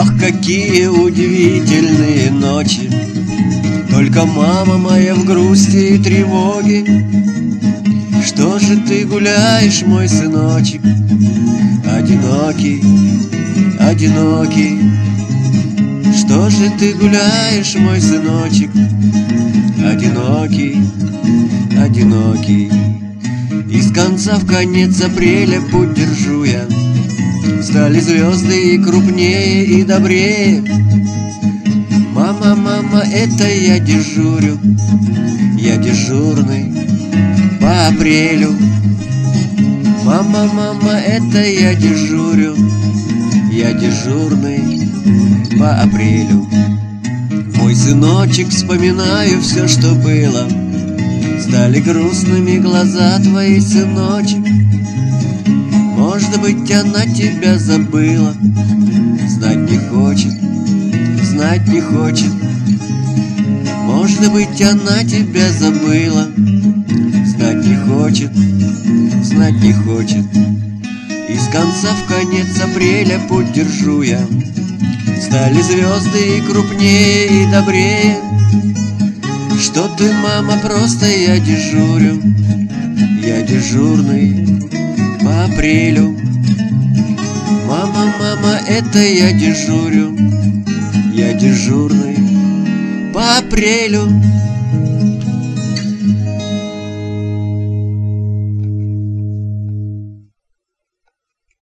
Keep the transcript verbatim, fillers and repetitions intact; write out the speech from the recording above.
Ох, какие удивительные ночи! Только мама моя в грусти и тревоге. Что же ты гуляешь, мой сыночек, одинокий, одинокий? Что же ты гуляешь, мой сыночек, одинокий, одинокий? Из конца в конец апреля путь держу я. Стали звезды и крупнее, и добрее. Мама, мама, это я дежурю, я дежурный по апрелю. Мама, мама, это я дежурю, я дежурный по апрелю. Мой сыночек, вспоминаю все, что было. Стали грустными глаза твои, сыночек. Может быть, она тебя забыла, знать не хочет, знать не хочет. Может быть, она тебя забыла, знать не хочет, знать не хочет. Из конца в конец апреля путь держу я. Стали звезды и крупнее, и добрее. Что ты, мама, просто я дежурю, я дежурный по апрелю. Мама, мама, это я дежурю, я дежурный по апрелю.